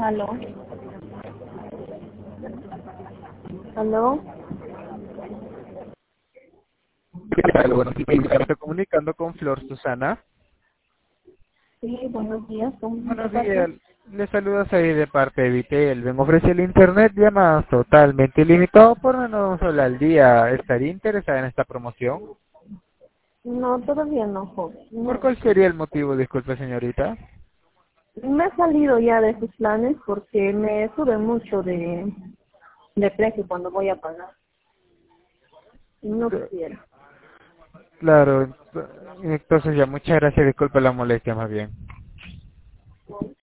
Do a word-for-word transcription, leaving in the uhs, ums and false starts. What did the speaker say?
Aló, aló, ¿Qué tal? Buenos días. Estoy comunicando con Flor Susana. sí, buenos días, ¿cómo te Buenos pasa? días. Le saludas ahí de parte de Vitel. Ven, ofrece el internet llamadas totalmente ilimitado por menos sola al día. ¿Estaría interesada en esta promoción? No, todavía no, joven, ¿Por no. cuál sería el motivo? Disculpe, señorita. Me he salido ya de sus planes porque me sube mucho de, de precio cuando voy a pagar. Y no quisiera. Claro, ent- entonces ya muchas gracias. Disculpe la molestia más bien.